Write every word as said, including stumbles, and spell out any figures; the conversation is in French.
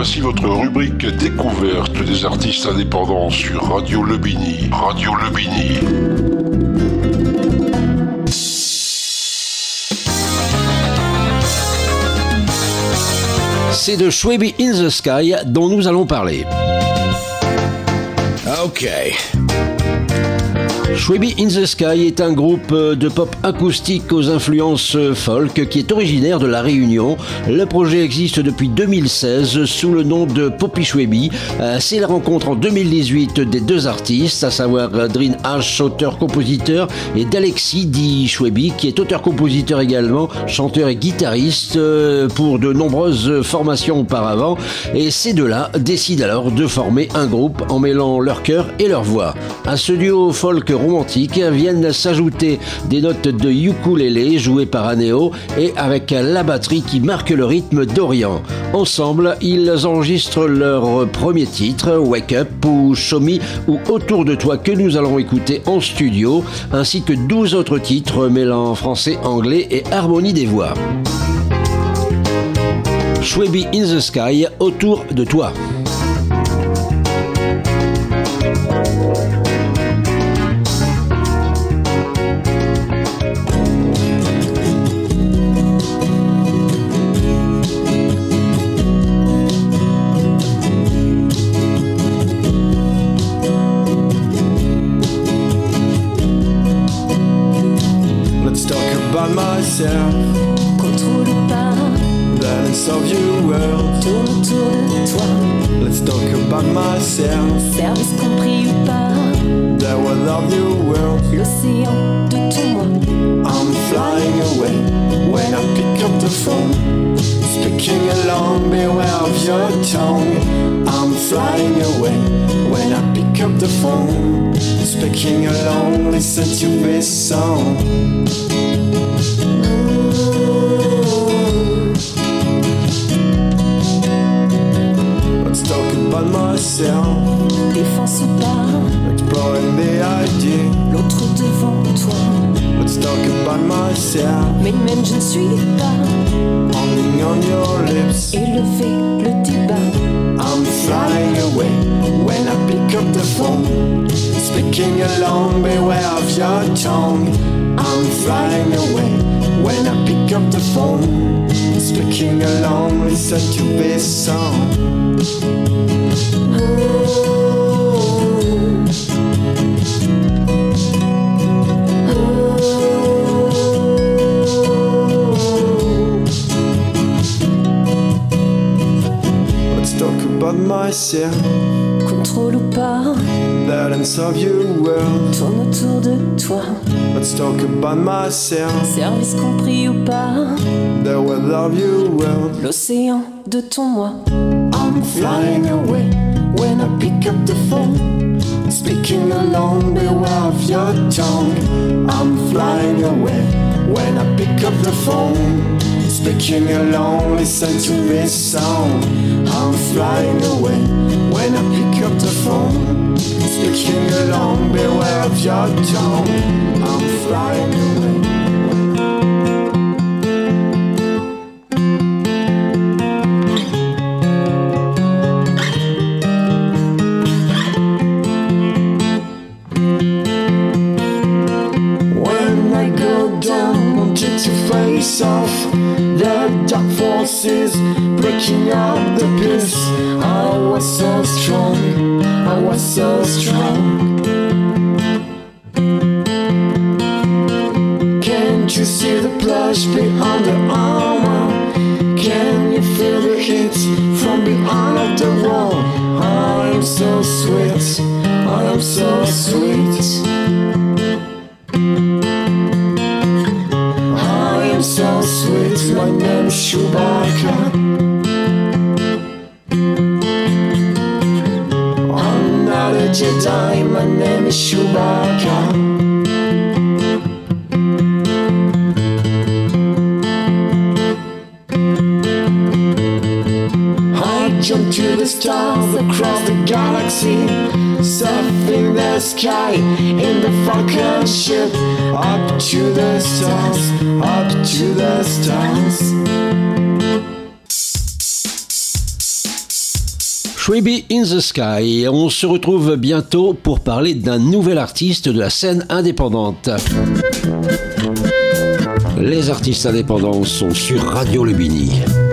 Voici votre rubrique découverte des artistes indépendants sur Radio Le Bini. Radio Le Bini. C'est de Shweby in the Sky dont nous allons parler. Ok. Shweby in the Sky est un groupe de pop acoustique aux influences folk qui est originaire de La Réunion. Le projet existe depuis deux mille seize sous le nom de Poppy Shweby. C'est la rencontre en deux mille dix-huit des deux artistes, à savoir Drin Ash, auteur-compositeur, et d'Alexis dit Shweby, qui est auteur-compositeur également, chanteur et guitariste pour de nombreuses formations auparavant. Et ces deux-là décident alors de former un groupe en mêlant leur cœur et leur voix. À ce duo folk romantique viennent s'ajouter des notes de ukulélé jouées par Anéo et avec la batterie qui marque le rythme d'Orient. Ensemble, ils enregistrent leur premier titre, Wake Up ou Show Me ou Autour de toi, que nous allons écouter en studio, ainsi que douze autres titres mêlant français, anglais et harmonie des voix. Shweby in the Sky, Autour de toi. Contrôle pas Balance of your world. Tourne autour de toi. Let's talk about myself. Service compris ou pas. The world of your world. L'océan de ton moi. I'm flying away when I pick up the phone. Speaking along, beware of your tongue. I'm flying away when I pick up the phone. Speaking along, listen to this song. Let's talk about myself. Défense ou pas. Exploring the idea. L'autre devant toi. Let's talk about myself. Mais même je ne suis pas. Hanging on your lips. Élever le débat. I'm flying away when I pick up the phone. Speaking along, beware of your tongue. I'm flying away when I pick up the phone. Speaking along, listen to this song. Oh. About myself. Contrôle ou pas. Balance of your world. Tourne autour de toi. Let's talk about myself. Service compris ou pas. The world of your world. L'océan de ton moi. I'm flying away when I pick up the phone. Speaking along, beware of your tongue. I'm flying away when I pick up the phone. Speaking along, listen to this song. I'm flying away when I pick up the phone. Speaking along, beware of your tongue. I'm flying away. When I go down, wanted to face off the dark forces breaking up the peace. I was so strong, I was so strong. Can't you see the plush behind the armor? Can you feel the heat from behind the wall? I am so sweet, I am so sweet. So sweet, my name is Chewbacca. I'm not a Jedi, my name is Chewbacca. I jump to the stars across the galaxy, surfing the sky in the Falcon ship. Up to the stars, up to the stars. Shweby in the Sky. On se retrouve bientôt pour parler d'un nouvel artiste de la scène indépendante. Les artistes indépendants sont sur Radio Lubini.